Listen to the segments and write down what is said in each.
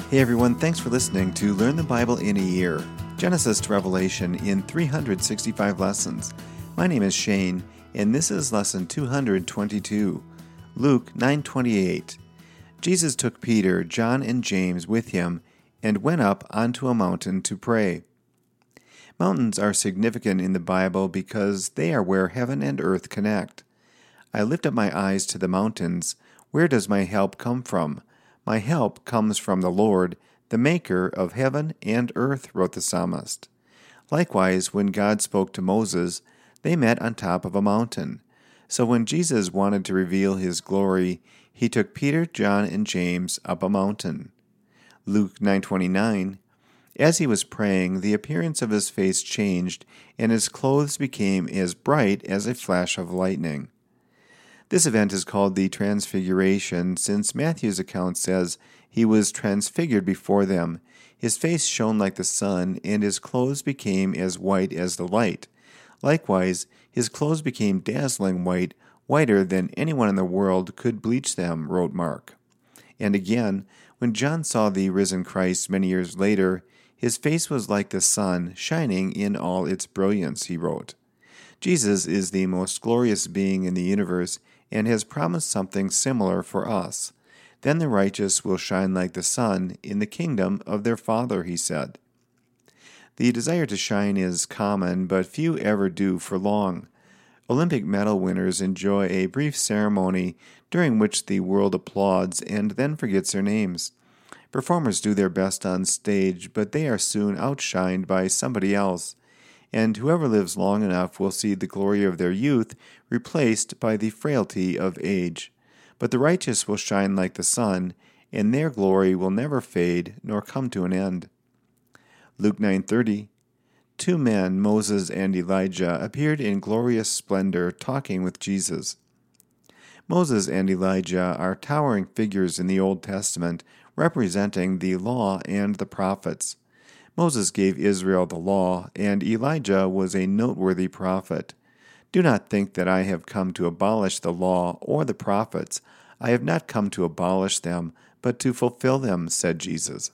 Hey everyone, thanks for listening to Learn the Bible in a Year, Genesis to Revelation in 365 lessons. My name is Shane, and this is lesson 222, Luke 9:28. Jesus took Peter, John, and James with him and went up onto a mountain to pray. Mountains are significant in the Bible because they are where heaven and earth connect. I lift up my eyes to the mountains. Where does my help come from? My help comes from the Lord, the maker of heaven and earth, wrote the psalmist. Likewise, when God spoke to Moses, they met on top of a mountain. So when Jesus wanted to reveal his glory, he took Peter, John, and James up a mountain. Luke 9:29. As he was praying, the appearance of his face changed, and his clothes became as bright as a flash of lightning. This event is called the Transfiguration, since Matthew's account says he was transfigured before them. His face shone like the sun, and his clothes became as white as the light. Likewise, his clothes became dazzling white, whiter than anyone in the world could bleach them, wrote Mark. And again, when John saw the risen Christ many years later, his face was like the sun, shining in all its brilliance, he wrote. Jesus is the most glorious being in the universe and has promised something similar for us. Then the righteous will shine like the sun in the kingdom of their Father, he said. The desire to shine is common, but few ever do for long. Olympic medal winners enjoy a brief ceremony during which the world applauds and then forgets their names. Performers do their best on stage, but they are soon outshined by somebody else, and whoever lives long enough will see the glory of their youth replaced by the frailty of age. But the righteous will shine like the sun, and their glory will never fade nor come to an end. Luke 9:30. Two men, Moses and Elijah, appeared in glorious splendor, talking with Jesus. Moses and Elijah are towering figures in the Old Testament, representing the law and the prophets. Moses gave Israel the law, and Elijah was a noteworthy prophet. Do not think that I have come to abolish the law or the prophets. I have not come to abolish them, but to fulfill them, said Jesus.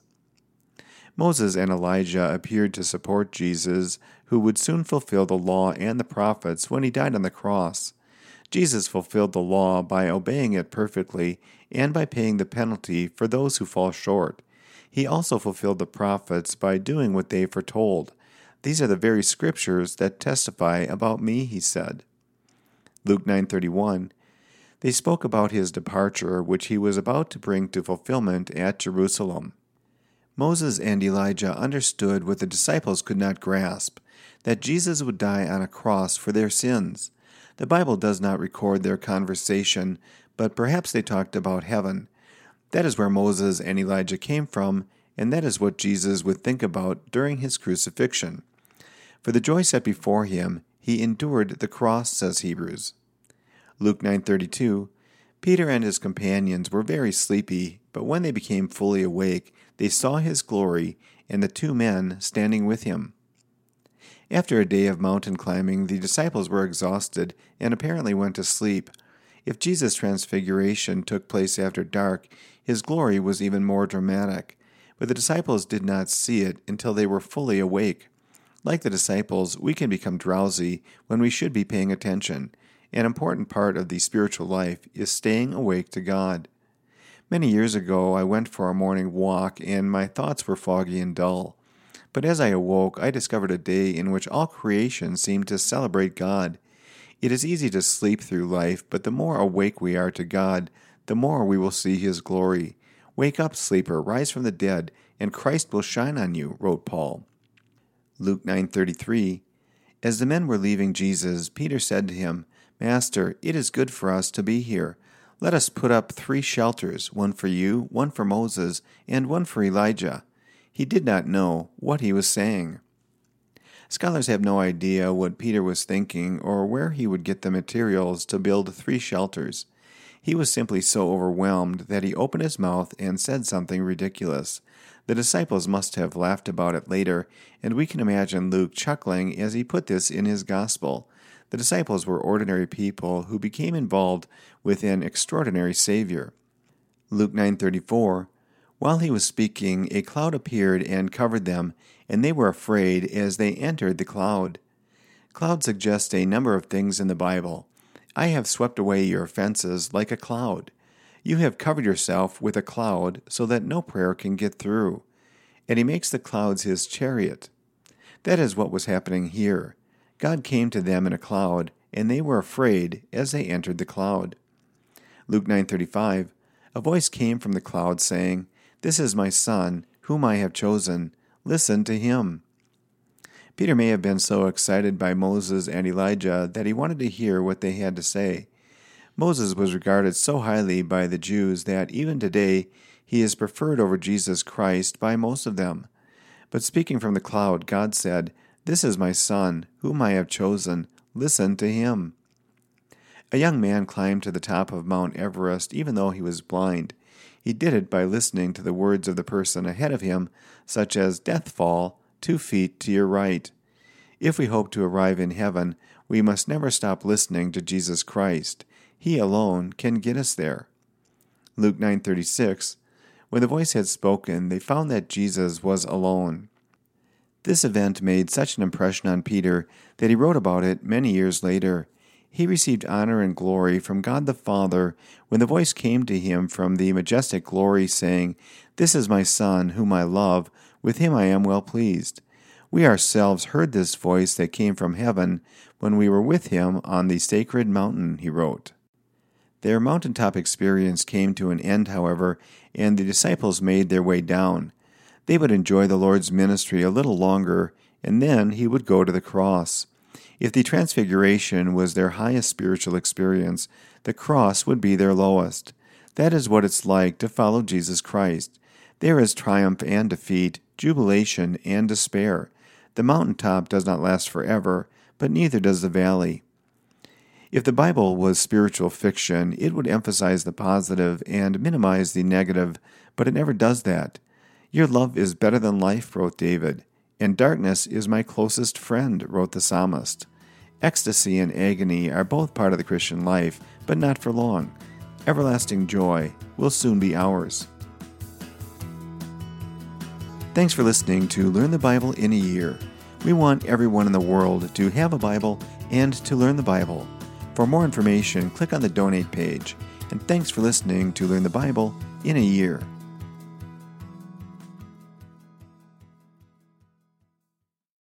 Moses and Elijah appeared to support Jesus, who would soon fulfill the law and the prophets when he died on the cross. Jesus fulfilled the law by obeying it perfectly and by paying the penalty for those who fall short. He also fulfilled the prophets by doing what they foretold. These are the very scriptures that testify about me, he said. Luke 9:31. They spoke about his departure, which he was about to bring to fulfillment at Jerusalem. Moses and Elijah understood what the disciples could not grasp, that Jesus would die on a cross for their sins. The Bible does not record their conversation, but perhaps they talked about heaven. That is where Moses and Elijah came from, and that is what Jesus would think about during his crucifixion. For the joy set before him, he endured the cross, says Hebrews. Luke 9:32. Peter and his companions were very sleepy, but when they became fully awake, they saw his glory and the two men standing with him. After a day of mountain climbing, the disciples were exhausted and apparently went to sleep. If Jesus' transfiguration took place after dark, his glory was even more dramatic. But the disciples did not see it until they were fully awake. Like the disciples, we can become drowsy when we should be paying attention. An important part of the spiritual life is staying awake to God. Many years ago, I went for a morning walk, and my thoughts were foggy and dull. But as I awoke, I discovered a day in which all creation seemed to celebrate God. It is easy to sleep through life, but the more awake we are to God, the more we will see his glory. Wake up, sleeper, rise from the dead, and Christ will shine on you, wrote Paul. Luke 9:33. As the men were leaving Jesus, Peter said to him, Master, it is good for us to be here. Let us put up 3 shelters, one for you, one for Moses, and one for Elijah. He did not know what he was saying. Scholars have no idea what Peter was thinking or where he would get the materials to build 3 shelters. He was simply so overwhelmed that he opened his mouth and said something ridiculous. The disciples must have laughed about it later, and we can imagine Luke chuckling as he put this in his gospel. The disciples were ordinary people who became involved with an extraordinary Savior. Luke 9:34. While he was speaking, a cloud appeared and covered them, and they were afraid as they entered the cloud. Cloud suggests a number of things in the Bible. I have swept away your offenses like a cloud. You have covered yourself with a cloud so that no prayer can get through. And he makes the clouds his chariot. That is what was happening here. God came to them in a cloud, and they were afraid as they entered the cloud. Luke 9:35, a voice came from the cloud saying, "This is my Son, whom I have chosen. Listen to him." Peter may have been so excited by Moses and Elijah that he wanted to hear what they had to say. Moses was regarded so highly by the Jews that even today he is preferred over Jesus Christ by most of them. But speaking from the cloud, God said, "This is my Son, whom I have chosen. Listen to him." A young man climbed to the top of Mount Everest even though he was blind. He did it by listening to the words of the person ahead of him, such as "Death fall, 2 feet to your right." If we hope to arrive in heaven, we must never stop listening to Jesus Christ. He alone can get us there. Luke 9:36, when the voice had spoken, they found that Jesus was alone. This event made such an impression on Peter that he wrote about it many years later. He received honor and glory from God the Father when the voice came to him from the majestic glory saying, "This is my Son, whom I love. With him I am well pleased." We ourselves heard this voice that came from heaven when we were with him on the sacred mountain, he wrote. Their mountaintop experience came to an end, however, and the disciples made their way down. They would enjoy the Lord's ministry a little longer, and then he would go to the cross. If the transfiguration was their highest spiritual experience, the cross would be their lowest. That is what it's like to follow Jesus Christ. There is triumph and defeat, jubilation and despair. The mountaintop does not last forever, but neither does the valley. If the Bible was spiritual fiction, it would emphasize the positive and minimize the negative, but it never does that. "Your love is better than life," wrote David, "and darkness is my closest friend," wrote the psalmist. Ecstasy and agony are both part of the Christian life, but not for long. Everlasting joy will soon be ours. Thanks for listening to Learn the Bible in a Year. We want everyone in the world to have a Bible and to learn the Bible. For more information, click on the donate page. And thanks for listening to Learn the Bible in a Year.